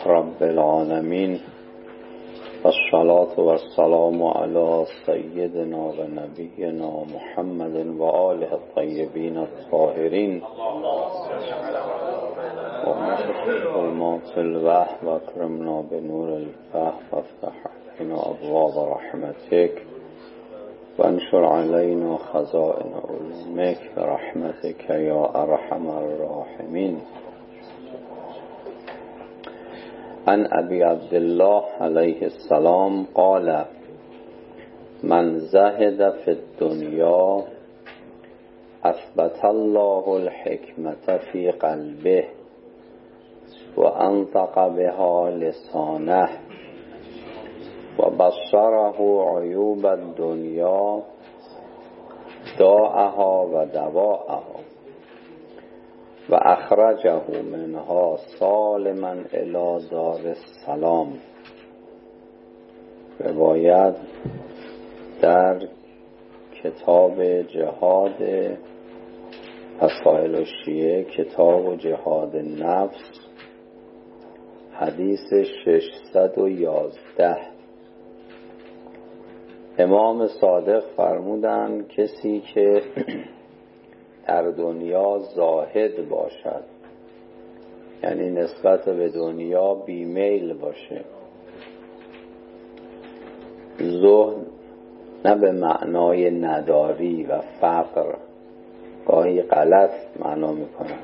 رب العالمين والصلاة والسلام على سيدنا ونبينا محمد وآله الطيبين الطاهرين وظلمات الوحي واكرمنا بنور الفهم وافتح علينا أبواب رحمتك وانشر علينا خزائن علومك برحمتك يا أرحم الراحمين. عن أبي عبد الله عليه السلام قال: من زهد في الدنيا أثبت الله الحكمة في قلبه وأنطق بها لسانه وبصره عيوب الدنيا داءها ودواءها وأخرجه منها سالما إلى دار السلام. روایت در کتاب جهاد فضائل الشیعه، کتاب جهاد نفس، حدیث 611. امام صادق فرمودند کسی که در دنیا زاهد باشد، یعنی نسبت به دنیا بیمیل باشه. زهد نه به معنای نداری و فقر، گاهی غلط معنا میکنن،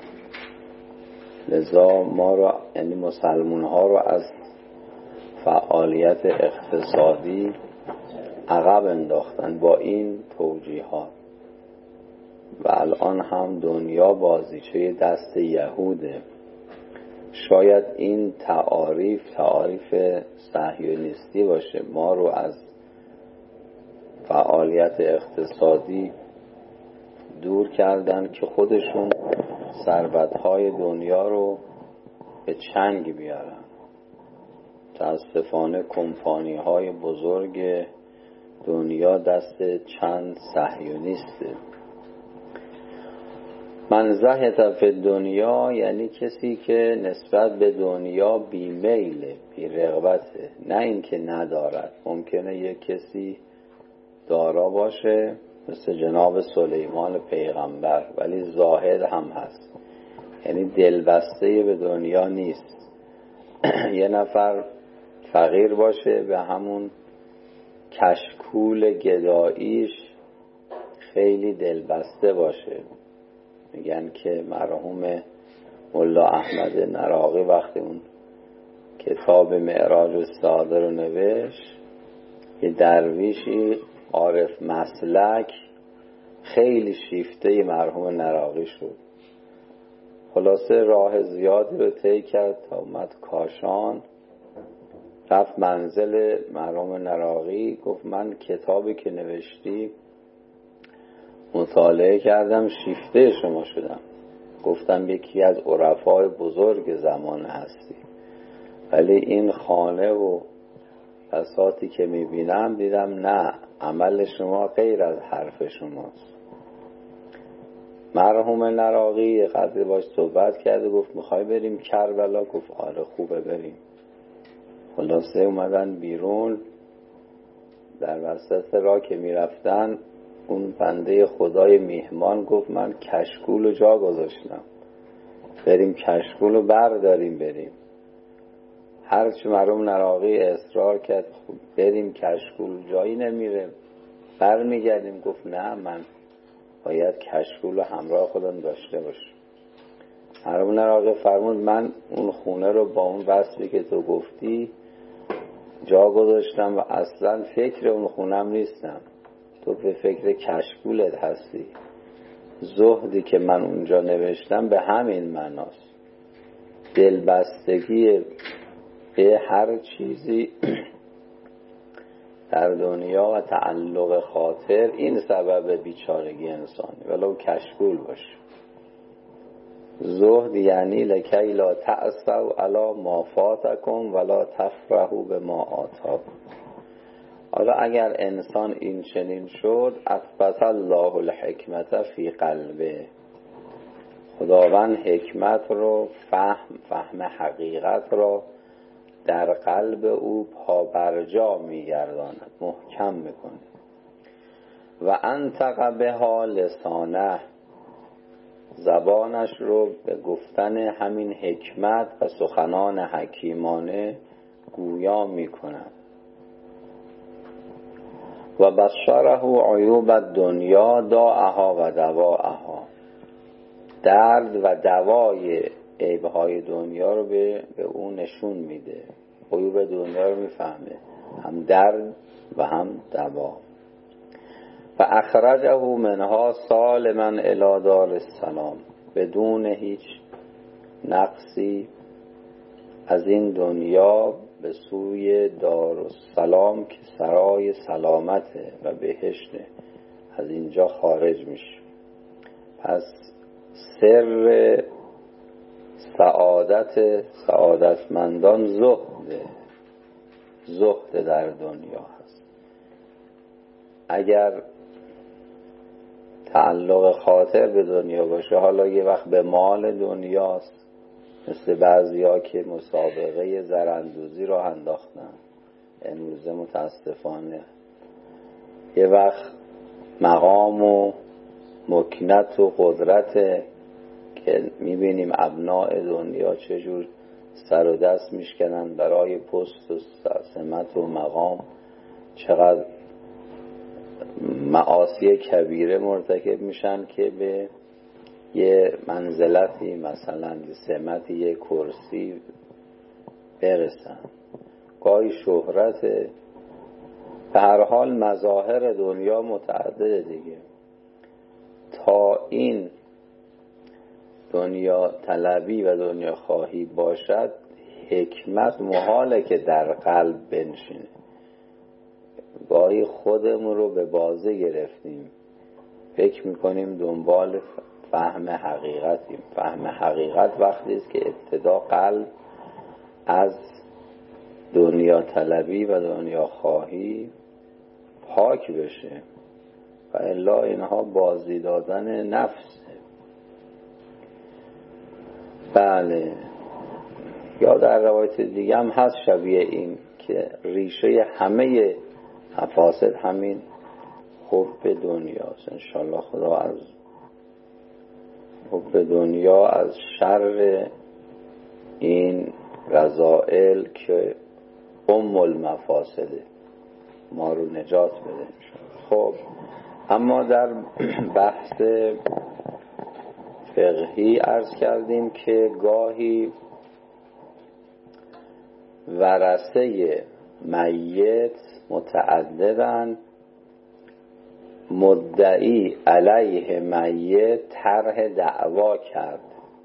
لذا ما رو، یعنی مسلمان ها رو، از فعالیت اقتصادی عقب انداختن با این توجیهات. و الان هم دنیا بازیچه دست یهوده. شاید این تعاریف صهیونیستی باشه، ما رو از فعالیت اقتصادی دور کردن که خودشون ثروت‌های دنیا رو به چنگ بیارن. متاسفانه کمپانی‌های بزرگ دنیا دست چند صهیونیسته. من زهد فی دنیا یعنی کسی که نسبت به دنیا بیمیله، بی رغبته، نه اینکه ندارد. ممکنه یک کسی دارا باشه مثل جناب سلیمان پیغمبر ولی زاهد هم هست، یعنی دلبسته به دنیا نیست. یه نفر فقیر باشه به همون کشکول گداییش خیلی دلبسته باشه. میگن که مرحوم ملا احمد نراقی وقتی اون کتاب معراج السعاده رو نوشت، یه درویشی عارف مسلک خیلی شیفته مرحوم نراقی شد. خلاصه راه زیادی رو طی کرد تا اومد کاشان، رفت منزل مرحوم نراقی، گفت من کتابی که نوشتی مطالعه کردم، شیفته شما شدم. گفتم یکی از عرفای بزرگ زمان هستی، ولی این خانه و بساطی که میبینم دیدم نه، عمل شما غیر از حرف شماست. مرحوم نراقی قدری باش صحبت کرده، گفت میخوای بریم کربلا؟ گفت آره خوبه بریم. خلاصه اومدن بیرون، در وسط راه که میرفتن اون بنده خدای میهمان گفت من کشکول رو جا گذاشتم، بریم کشکول رو برداریم بریم. هرچی مرحوم نراقی اصرار کرد خب بریم کشکول، جایی نمیره، برمیگردیم. گفت نه، من باید کشکول رو همراه خودم داشته باشم. مرحوم نراقی فرمود من اون خونه رو با اون وصفی که تو گفتی جا گذاشتم و اصلا فکر اون خونم نیستم، تو به فکر کشکولت هستی. زهدی که من اونجا نوشتم به همین معناست، دلبستگی به هر چیزی در دنیا و تعلق خاطر. این سبب بیچارگی انسانی ولو کشکول باشه. زهد یعنی لکی لا تأسوا علی ما فاتکم ولا تفرحوا بما آتاکم. حالا اگر انسان این چنین شد، اثبت الله الحکمت فی قلبه، خداوند حکمت رو، فهم حقیقت رو در قلب او پابرجا میگرداند، محکم میکنه. و انطق بها لسانه، زبانش رو به گفتن همین حکمت و سخنان حکیمانه گویا میکنند. و بشره عیوب الدنیا داءها و دواءها، درد و دوای عیبهای دنیا رو به اون نشون میده. عیوب دنیا رو میفهمه، هم درد و هم دوا. و اخرجه منها سالما الی دار السلام، بدون هیچ نقصی از این دنیا به سوی دارالسلام که سرای سلامته و بهشته، از اینجا خارج میشه. پس سر سعادتمندان زهد در دنیا هست. اگر تعلق خاطر به دنیا باشه، حالا یه وقت به مال دنیاست، مثل بعضیا که مسابقه زراندوزی رو انداختن امروزه متاسفانه، یه وقت مقام و مکنت و قدرت که میبینیم ابناء دنیا چجور سر و دست میشکنن برای پست و سمت و مقام، چقدر معاصی کبیره مرتکب میشن که به یه منزلتی، مثلا یه سمتی، یه کرسی برسن. گاهی شهرت، به هر حال مظاهر دنیا متعدده دیگه. تا این دنیا طلبی و دنیا خواهی باشد، حکمت محاله که در قلب بنشینه. گاهی خودمون رو به بازه گرفتیم، فکر میکنیم دنبال فهم حقیقتیم. فهم حقیقت وقتی است که ابتدا قلب از دنیا طلبی و دنیا خواهی پاک بشه، و الا اینها بازی دادن نفسه. بله، یا در روایت دیگه هم هست شبیه این که ریشه همه مفاسد همین حب دنیاست. انشالله خدا از حب دنیا، از شر این رذائل که المفاسده، ما رو نجات بده. خب اما در بحث فقهی عرض کردیم که گاهی ورثه میت متعددن، مدعی علیه میت طرح دعوا کرد.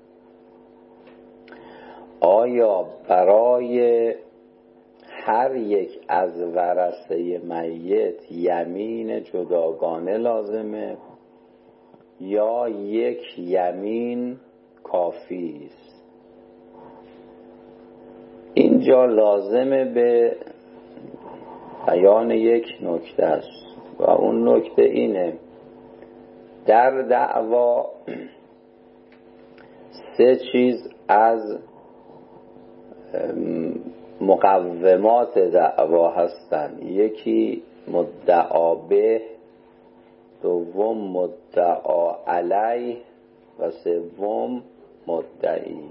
آیا برای هر یک از ورثه میت یمین جداگانه لازمه یا یک یمین کافی است؟ اینجا لازمه به بیان یک نکته است و اون نکته اینه: در دعوا سه چیز از مقومات دعوا هستند. یکی مدعا به، دوم مدعا علیه و سوم مدعی.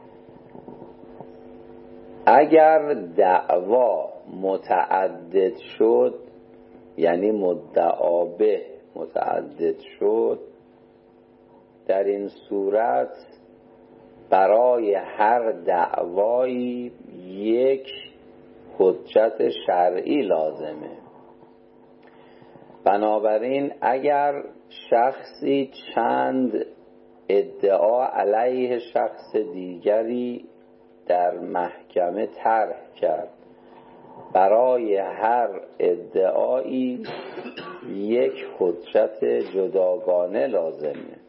اگر دعوا متعدد شد، یعنی مدعا به متعدد شد، در این صورت برای هر دعوایی یک حجت شرعی لازمه. بنابراین اگر شخصی چند ادعا علیه شخص دیگری در محکمه طرح کرد، برای هر ادعایی یک حجت جداگانه لازمه.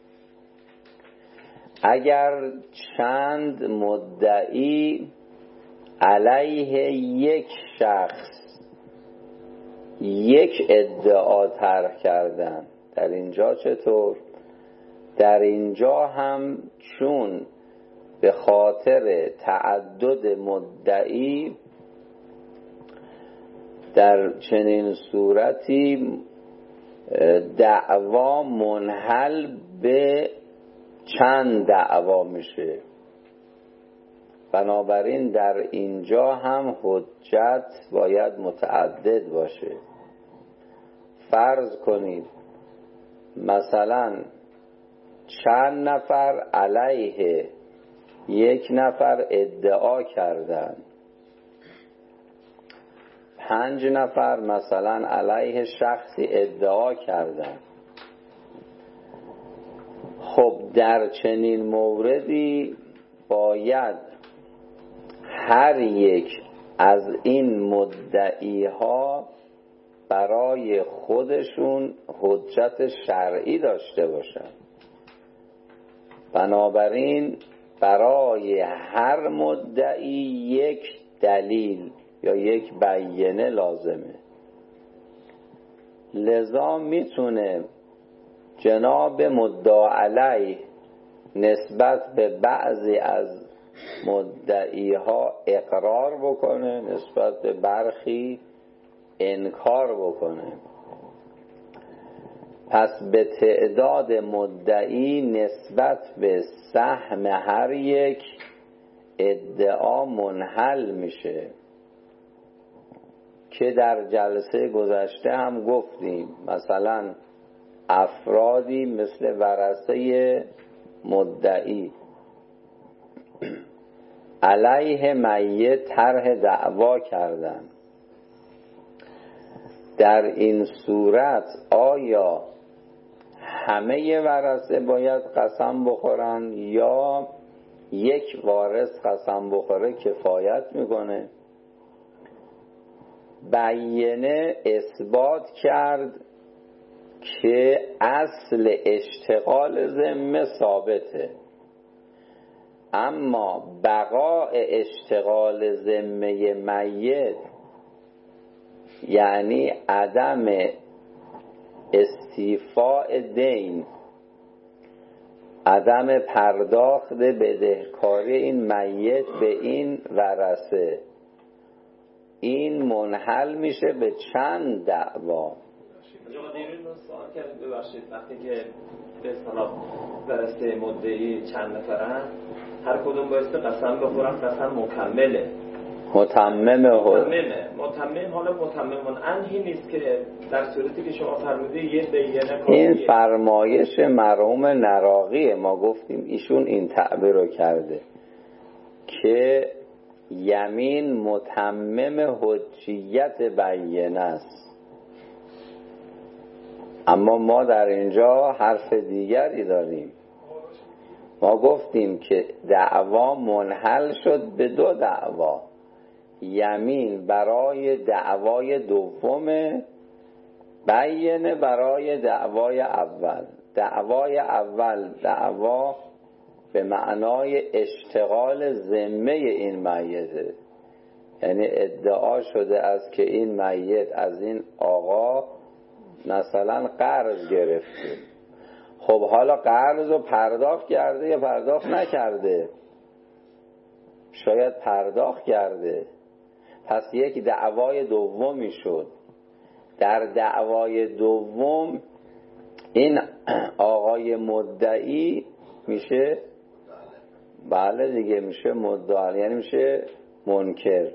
اگر چند مدعی علیه یک شخص یک ادعا طرح کردن، در اینجا چطور؟ در اینجا هم چون به خاطر تعدد مدعی در چنین صورتی دعوا منحل به چند دعوا میشه. بنابراین در اینجا هم حجت باید متعدد باشه. فرض کنید مثلا چند نفر علیه یک نفر ادعا کردن، 5 نفر مثلا علیه شخصی ادعا کردن. خب در چنین موردی باید هر یک از این مدعیها برای خودشون حجت شرعی داشته باشن. بنابراین برای هر مدعی یک دلیل یا یک بیانه لازمه. لذا میتونه جناب مدعی علیه نسبت به بعضی از مدعیها اقرار بکنه، نسبت به برخی انکار بکنه. پس به تعداد مدعی نسبت به سهم هر یک ادعا منحل میشه که در جلسه گذشته هم گفتیم. مثلا افرادی مثل ورثه مدعی علیه میت طرح دعوا کردن. در این صورت آیا همه ورثه باید قسم بخورن یا یک وارث قسم بخوره کفایت میکنه؟ بیانه اثبات کرد که اصل اشتغال ذمه ثابته، اما بقاء اشتغال ذمه میت یعنی عدم استیفاء دین، عدم پرداخت بدهکاری این میت به این ورثه، این منحل میشه به چند دعوا. سوال کردیم ببخشید، وقتی که به اصطلاح ورثه مدعی چند نفرن هر کدوم باید قسم بخورن، قسم مکمله، متمم حالا متمم انهی نیست که در صورتی که شما فرمودید یه بیانه. این فرمایش مرحوم نراقیه. ما گفتیم ایشون این تعبیر رو کرده که یمین متمم حجیت بیانه است، اما ما در اینجا حرف دیگری داریم. ما گفتیم که دعوا منحل شد به 2 دعوا. یمین برای دعوای دوم، بیانه برای دعوای اول. دعوای اول دعوا به معنای اشتغال ذمه این میته، یعنی ادعا شده است که این میت از این آقا مثلا قرض گرفته. خب حالا قرض رو پرداخت کرده یا پرداخت نکرده؟ شاید پرداخت کرده. پس یک دعوای دومی شد. در دعوای دوم این آقای مدعی میشه، بله دیگه، میشه مدعی، یعنی میشه منکر.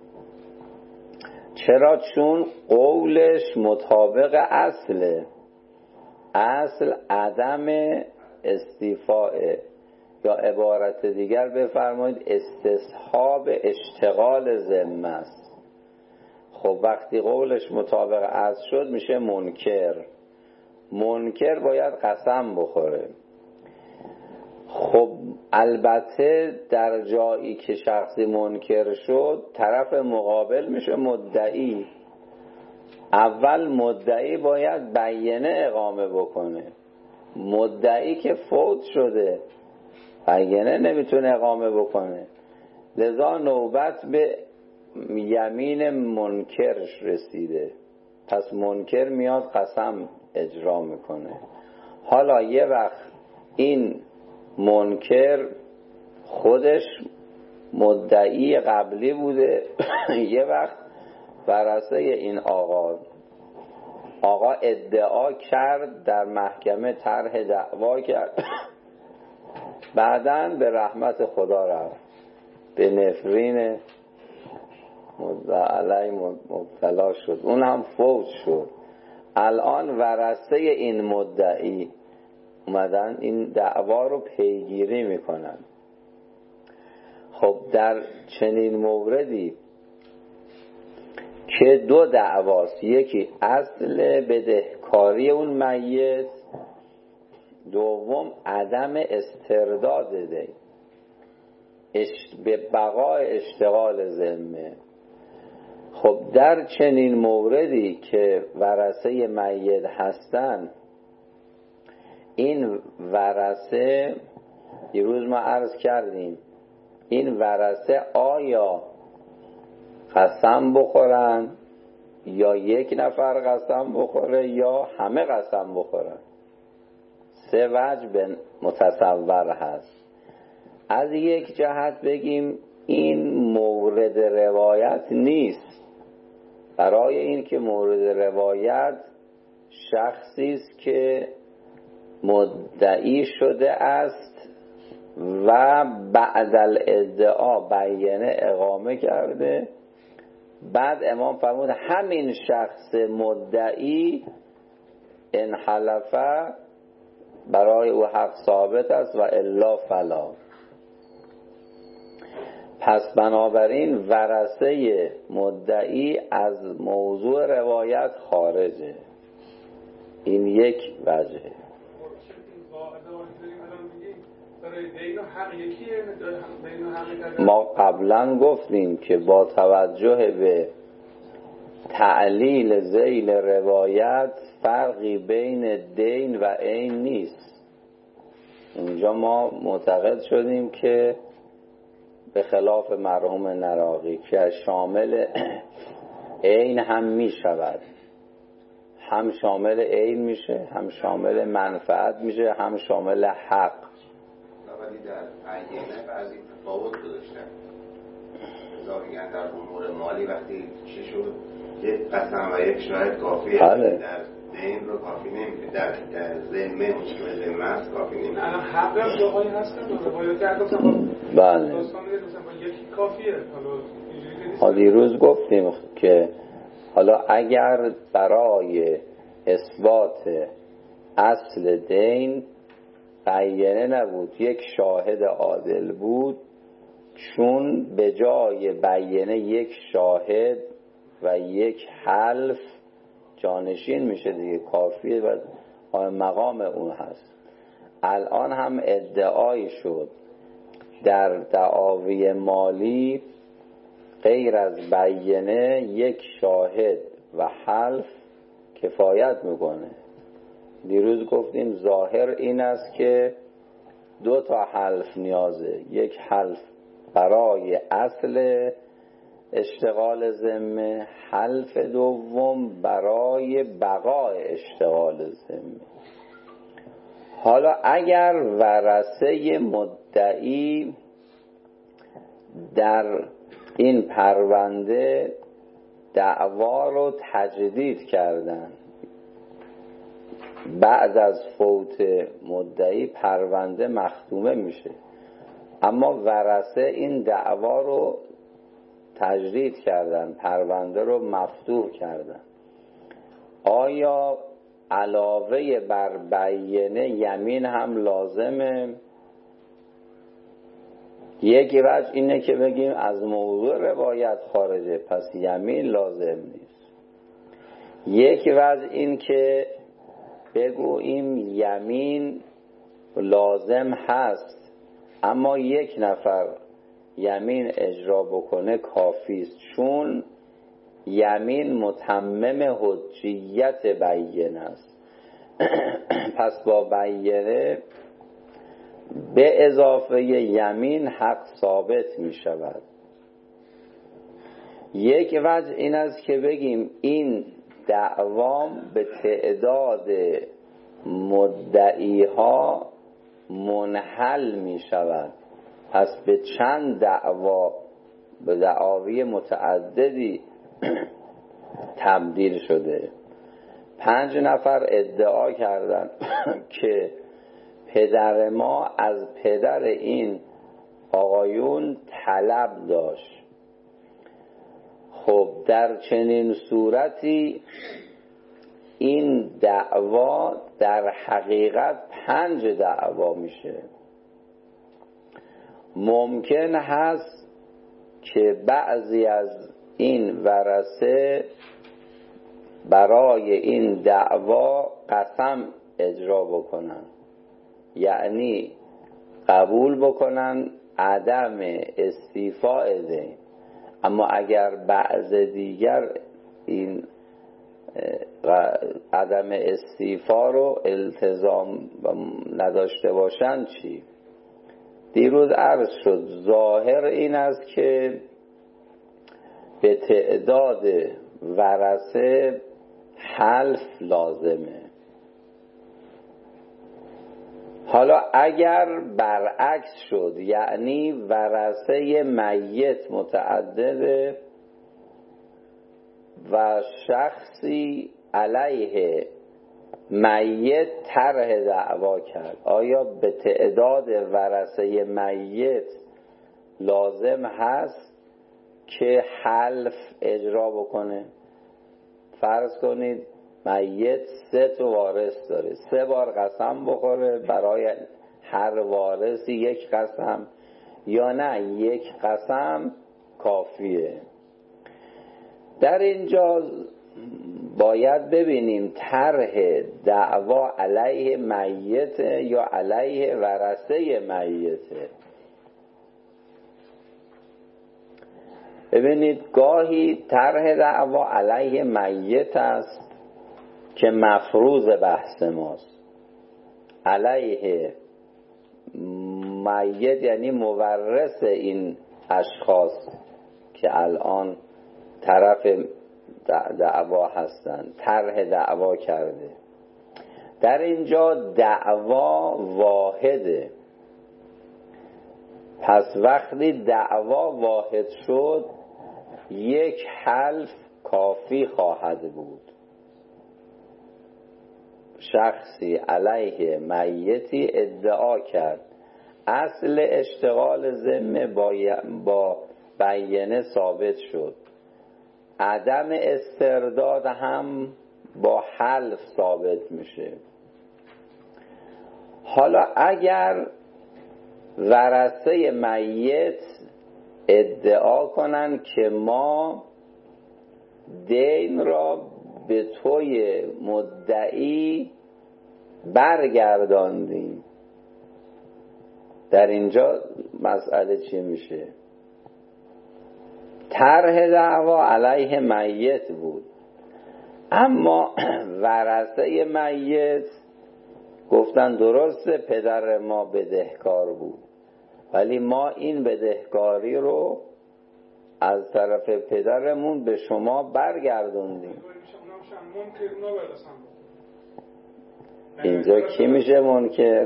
چرا؟ چون قولش مطابق اصله. اصل عدم استیفاء، یا عبارت دیگر بفرمایید استصحاب اشتغال ذمه است. خب وقتی قولش مطابق اصل شد میشه منکر. منکر باید قسم بخوره. خب البته در جایی که شخصی منکر شد طرف مقابل میشه مدعی. اول مدعی باید بیانه اقامه بکنه. مدعی که فوت شده بیانه نمیتونه اقامه بکنه، لذا نوبت به یمین منکرش رسیده. پس منکر میاد قسم اجرا میکنه. حالا یه وقت این منکر خودش مدعی قبلی بوده، یه وقت ورثه این آقا ادعا کرد، در محکمه طرح دعوا کرد، بعداً به رحمت خدا رفت، به نفرین علی مبتلا شد، اون هم فوت شد. الان ورثه این مدعی اومدن این دعوا رو پیگیری میکنن. خب در چنین موردی که دو دعواست، یکی اصل بدهکاری اون میت، دوم عدم استرداد دین به بقای اشتغال ذمه. خب در چنین موردی که ورثه میت هستن، این ورثه دیروز ما عرض کردیم این ورثه آیا قسم بخورن یا یک نفر قسم بخوره یا همه قسم بخورن. سه وجه متصور هست. از یک جهت بگیم این مورد روایت نیست، برای این که مورد روایت شخصی است که مدعی شده است و بعد الادعا بیانه اقامه کرده، بعد امام فرمود همین شخص مدعی ان حلفه برای او حق ثابت است و الا فلا. پس بنابراین ورثه مدعی از موضوع روایت خارجه. این یک وجهه. ما قبلا گفتیم که با توجه به تعلیل ذیل روایت فرقی بین دین و عین نیست. اونجا ما معتقد شدیم که به خلاف مرحوم نراقی که شامل عین هم می شود، هم شامل عین میشه، هم شامل منفعت میشه، هم شامل حق. ولی در عینه بعضی تفاوت داشتن. مثلا میگن در امور مالی وقتی چی شد یک قسم و یک شاهد کافیه، در دین رو کافی نمیشه، در ذمه مشکل ذمه است کافی نمیشه. الان حق هم جاهایی هستن و روایت کردن بله داستان میگه مثلا یکی کافیه. حالا دیروز گفتیم که حالا اگر برای اثبات اصل دین بیانه نبود، یک شاهد عادل بود، چون به جای بیانه یک شاهد و یک حلف جانشین میشه دیگه، کافیه و مقام اون هست. الان هم ادعای شد در دعاوی مالی غیر از بیانه یک شاهد و حلف کفایت میکنه. دیروز گفتیم ظاهر این است که دو تا حلف نیازه، یک حلف برای اصل اشتغال ذمه، حلف دوم برای بقای اشتغال ذمه. حالا اگر ورثه مدعی در این پرونده دعوا رو تجدید کردن، بعد از فوت مدعی پرونده مختومه میشه، اما ورثه این دعوا رو تجدید کردن، پرونده رو مفتوح کردن، آیا علاوه بر بیانه یمین هم لازمه؟ یک وجه اینه که بگیم از موضوع روایت خارجه، پس یمین لازم نیست. یک وجه این که بگوییم یمین لازم هست، اما یک نفر یمین اجرا بکنه کافی است، چون یمین متمم حجیت بیانه است. پس با بیانه به اضافه یمین حق ثابت می شود. یک وجه این است که بگیم این دعوام به تعداد مدعیها منحل می شود، پس به چند دعوا، به دعاوی متعددی تبدیل شده. 5 نفر ادعا کردن که پدر ما از پدر این آقایون طلب داشت. خب در چنین صورتی این دعوا در حقیقت 5 دعوا میشه. ممکن هست که بعضی از این ورثه برای این دعوا قسم اجرا بکنن، یعنی قبول بکنن عدم استیفاء دین. اما اگر بعض دیگر این عدم استیفا رو التزام نداشته باشن چی؟ دیروز عرض شد ظاهر این است که به تعداد ورثه حلف لازمه. حالا اگر برعکس شد، یعنی ورثه میت متعدده و شخصی علیه میت طرح دعوا کرد، آیا به تعداد ورثه میت لازم هست که حلف اجرا بکنه؟ فرض کنید میت 3 وارث داره، 3 بار قسم بخوره، برای هر وارثی 1 قسم، یا نه 1 قسم کافیه. در اینجا باید ببینیم طرح دعوا علیه میت یا علیه ورثه میته. ببینید گاهی طرح دعوا علیه میت است که مفروض بحث ماست. علیه میت یعنی مورث این اشخاص که الان طرف دعوا هستند، طرح دعوا کرده. در اینجا دعوا واحده. پس وقتی دعوا واحد شد 1 حلف کافی خواهد بود. شخصی علیه میتی ادعا کرد، اصل اشتغال ذمه با بیانه ثابت شد، عدم استرداد هم با حلف ثابت میشه. حالا اگر ورثه میت ادعا کنن که ما دین را به توی مدعی برگرداندیم، در اینجا مسئله چی میشه؟ طرح دعوا علیه میت بود، اما ورثه میت گفتن درسته پدر ما بدهکار بود، ولی ما این بدهکاری رو از طرف پدرمون به شما برگردوندیم. اینجا کی میشه منکر؟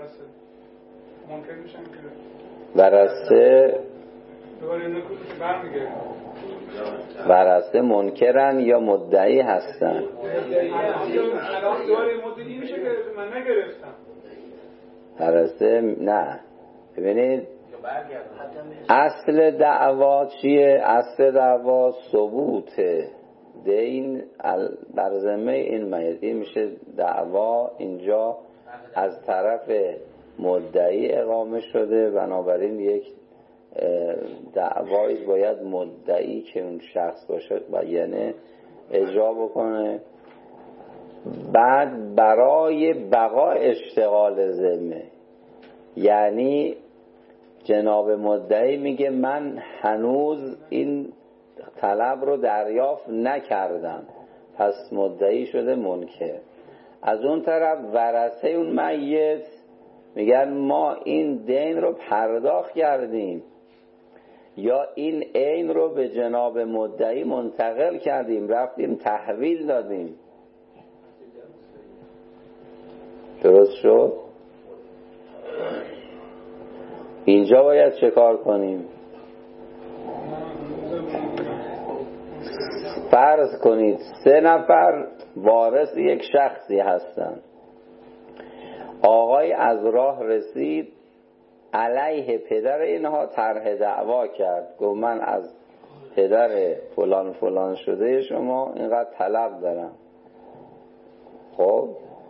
ورثه منکرن یا مدعی هستن؟ ورثه نه. ببینید اصل دعوا چیه؟ اصل دعوا ثبوت دین بر ذمه این میت. این میشه دعوا اینجا از طرف مدعی اقامه شده، بنابراین یک دعوایی باید مدعی که اون شخص باشه بیانه اجرا بکنه. بعد برای بقای اشتغال ذمه، یعنی جناب مدعی میگه من هنوز این طلب رو دریافت نکردم، پس مدعی شده منکر. از اون طرف ورثه اون میت میگن ما این دین رو پرداخت کردیم یا این عین رو به جناب مدعی منتقل کردیم، رفتیم تحویل دادیم. درست شد؟ اینجا باید چه کار کنیم؟ فرض کنید 3 نفر وارث یک شخصی هستند. آقای از راه رسید، علیه پدر اینها طرح دعوا کرد، گفت من از پدر فلان فلان شده شما اینقدر طلب دارم. خب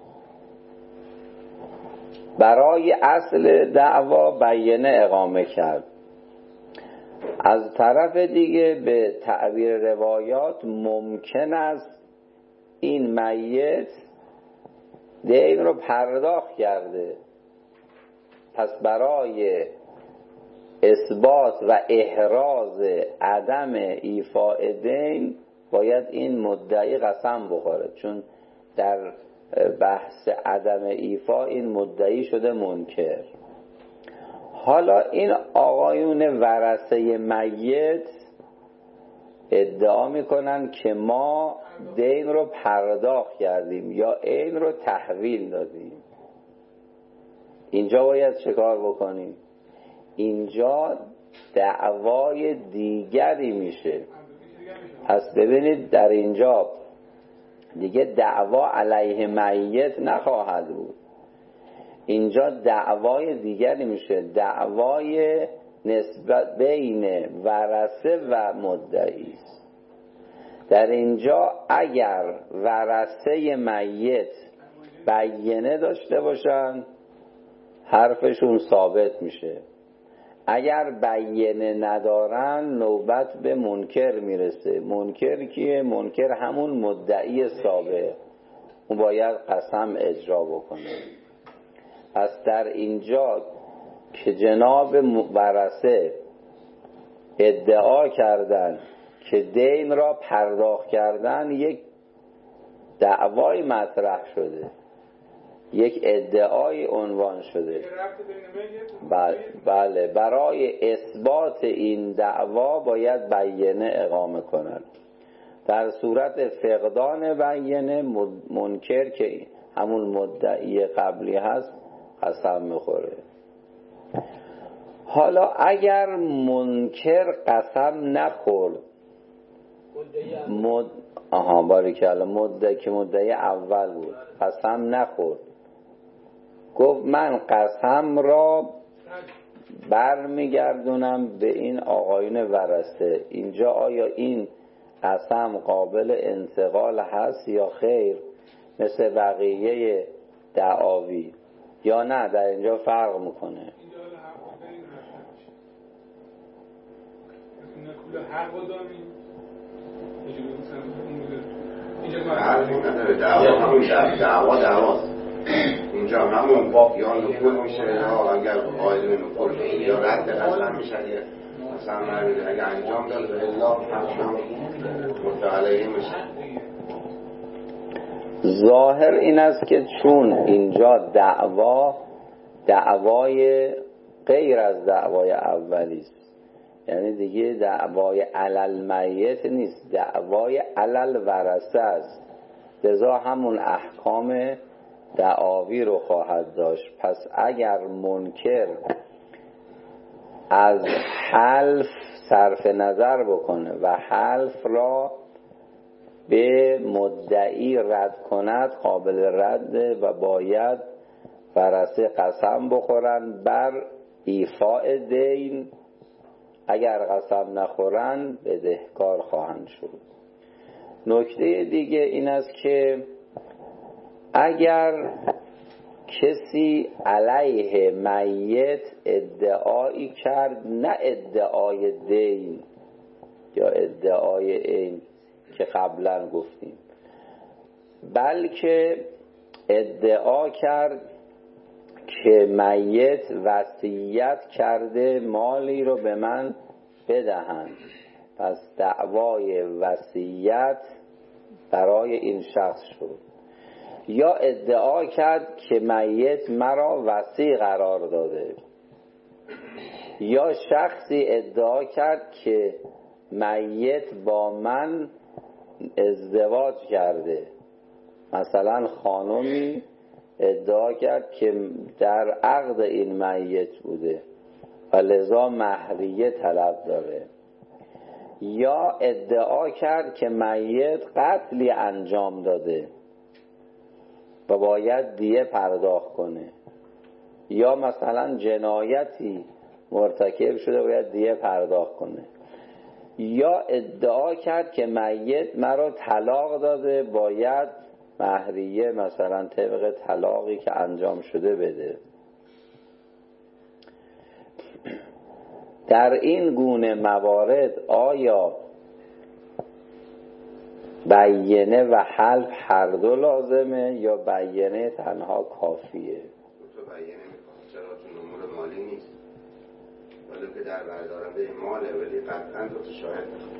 برای اصل دعوا بیانه اقامه کرد. از طرف دیگه به تعبیر روایات ممکن است این میت دین رو پرداخت کرده، پس برای اثبات و احراز عدم ایفاء دین باید این مدعی قسم بخوره، چون در بحث عدم ایفاء این مدعی شده منکر. حالا این آقایون ورثه میت ادعا میکنن که ما دین رو پرداخت کردیم یا این رو تحویل دادیم. اینجا باید چه کار بکنیم؟ اینجا دعوای دیگری میشه. پس ببینید در اینجا دیگه دعوا علیه میت نخواهد بود، اینجا دعوای دیگری میشه، دعوای نسبت بین ورثه و مدعی است. در اینجا اگر ورثه میت بیانه داشته باشن حرفشون ثابت میشه، اگر بیانه ندارن نوبت به منکر میرسه. منکر کیه؟ منکر همون مدعی سابق، اون باید قسم اجرا بکنه. پس در اینجا که جناب ورثه ادعا کردن که دین را پرداخت کردن، یک دعوای مطرح شده، یک ادعای عنوان شده. بله برای اثبات این دعوا باید بیانه اقامه کنند. در صورت فقدان بیانه منکر که همون مدعی قبلی هست قسم میخوره. حالا اگر منکر قسم نخورد، باریکلا، مدعی اول بود، قسم نخورد، گفت من قسم را برمیگردونم به این آقایون ورثه، اینجا آیا این قسم قابل انتقال هست یا خیر مثل بقیه دعاوی، یا نه در اینجا فرق میکنه؟ دعواست اینجا همون باب یا نکول میشه یا اگر قائل نکول یا رد قسم میشه مثلا مرمیده اگر انجام داده به الله حقشم متعلیه میشه. ظاهر این است که چون اینجا دعوای غیر از دعوای اولی است، یعنی دیگه دعوای علل میت نیست، دعوای علل ورثه است، لذا همون احکام دعاوی رو خواهد داشت. پس اگر منکر از حلف صرف نظر بکنه و حلف را به مدعی رد کند قابل رد و باید ورثه قسم بخورن بر ایفاء دین، اگر قسم نخورن بدهکار خواهند شد. نکته دیگه این است که اگر کسی علیه میت ادعایی کرد، نه ادعای دین یا ادعای این که قبلا گفتیم، بلکه ادعا کرد که میت وصیت کرده مالی رو به من بدهند، پس دعوای وصیت برای این شخص شد. یا ادعا کرد که میت مرا وصی قرار داده، یا شخصی ادعا کرد که میت با من ازدواج کرده، مثلا خانمی ادعا کرد که در عقد این میت بوده و لذا مهریه طلب داره، یا ادعا کرد که میت قتلی انجام داده و باید دیه پرداخت کنه، یا مثلا جنایتی مرتکب شده باید دیه پرداخت کنه، یا ادعا کرد که میت مرا طلاق داده باید مهریه مثلا طبق طلاقی که انجام شده بده. در این گونه موارد آیا بیینه و حلف هر دو لازمه یا بیینه تنها کافیه؟ تو بیینه میخواد، چرا؟ چون امور مالی نیست، ولی که در بردارنده ماله، ولی قطعا دو تا شاهد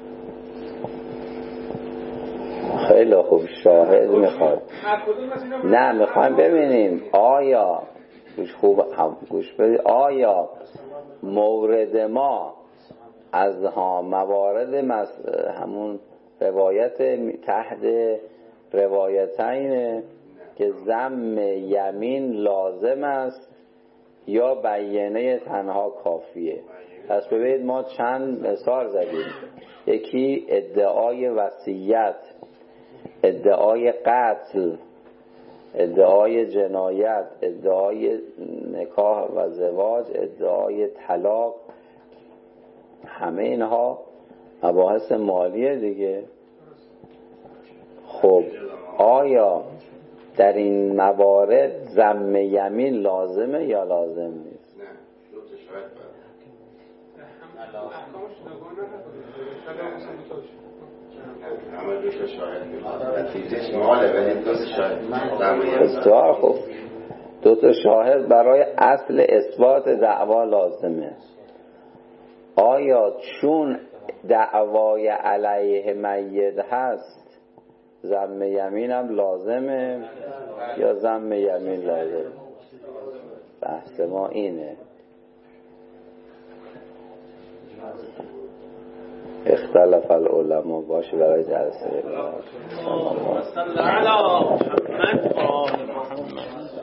میخواد. خیلی خوب، شاهد میخواد. نه میخوایم ببینیم آیا گوش بدید، آیا مورد ما از موارد همون روایت تحت روایتین که ضم یمین لازم است یا بیینه تنها کافیه؟ پس ببینید ما چند مثال زدیم. یکی ادعای وصیت، ادعای قتل، ادعای جنایت، ادعای نکاح و زواج، ادعای طلاق، همه اینها مباحث مالیه دیگه. خب آیا در این موارد ضم یمین لازمه یا لازم نیست؟ نه، دو تا شاهد همه دو تا شاهد میخواد، نتیجهش ماله ولی دو تا شاهد. بسیار خوب، دو تا شاهد برای اصل اثبات دعوا لازمه. آیا چون دعوای علیه میت هست ضم یمین هم لازمه یا ضم یمین لازم؟ بحث ما اینه. اختلاف العلماء باشه برای جلسه.